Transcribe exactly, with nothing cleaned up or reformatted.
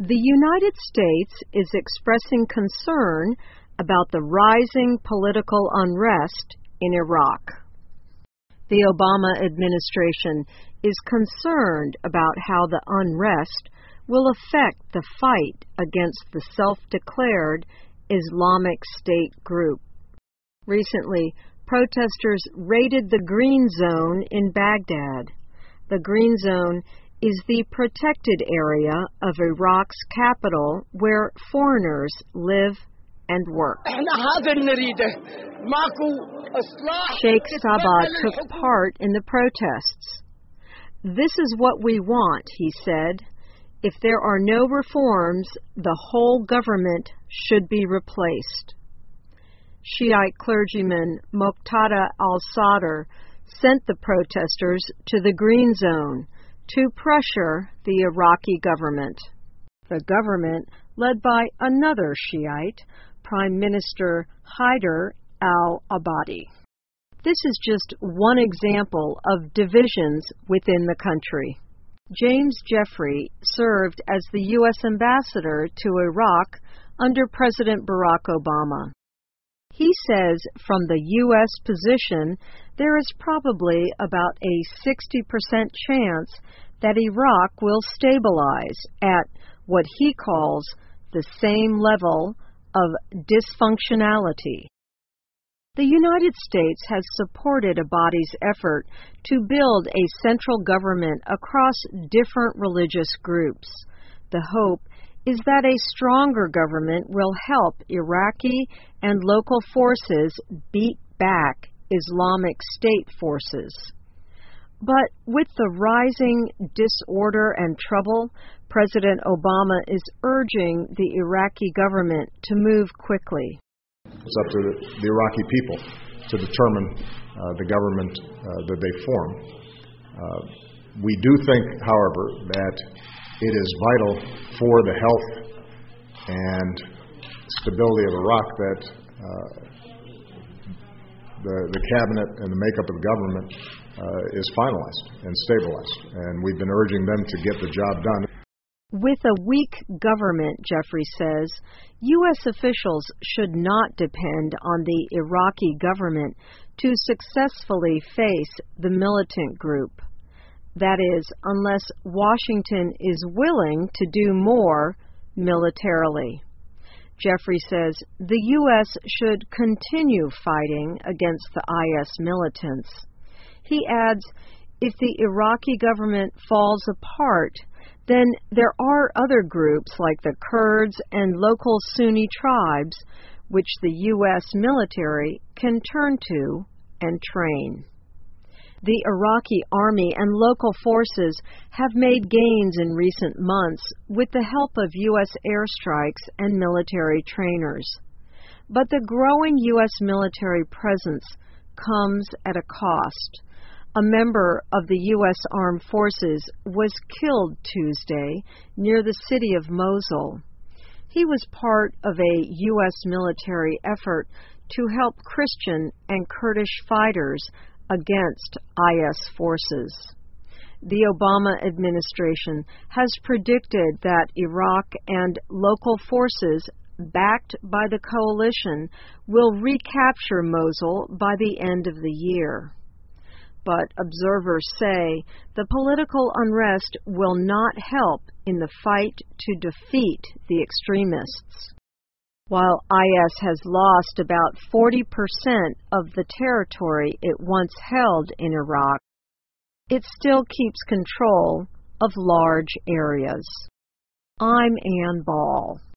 The United States is expressing concern about the rising political unrest in Iraq. The Obama administration is concerned about how the unrest will affect the fight against the self-declared Islamic State group. Recently, protesters raided the Green Zone in Baghdad. The Green Zone is the protected area of Iraq's capital where foreigners live and work. Sheikh Sabah took part in the protests. "This is what we want," he said. "If there are no reforms, the whole government should be replaced." Shiite clergyman Muqtada al-Sadr sent the protesters to the Green Zone to pressure the Iraqi government. The government, led by another Shiite, Prime Minister Haider al-Abadi. This is just one example of divisions within the country. James Jeffrey served as the U S ambassador to Iraq under President Barack Obama. He says from the U S position, there is probably about a sixty percent chance that Iraq will stabilize at what he calls the same level of dysfunctionality. The United States has supported Abadi's effort to build a central government across different religious groups. The hope is that a stronger government will help Iraqi and local forces beat back Islamic State forces. But with the rising disorder and trouble, President Obama is urging the Iraqi government to move quickly. It's up to the Iraqi people to determine uh, the government uh, that they form. Uh, we do think, however, that it is vital for the health and stability of Iraq that uh, the, the cabinet and the makeup of the government uh, is finalized and stabilized. And we've been urging them to get the job done. With a weak government, Jeffrey says, U S officials should not depend on the Iraqi government to successfully face the militant group. That is, unless Washington is willing to do more militarily. Jeffrey says the U S should continue fighting against the I S militants. He adds, if the Iraqi government falls apart, then there are other groups like the Kurds and local Sunni tribes which the U S military can turn to and train. The Iraqi army and local forces have made gains in recent months with the help of U S airstrikes and military trainers. But the growing U S military presence comes at a cost. A member of the U S Armed Forces was killed Tuesday near the city of Mosul. He was part of a U S military effort to help Christian and Kurdish fighters against I S forces. The Obama administration has predicted that Iraq and local forces backed by the coalition will recapture Mosul by the end of the year. But observers say the political unrest will not help in the fight to defeat the extremists. While I S has lost about forty percent of the territory it once held in Iraq, it still keeps control of large areas. I'm Ann Ball.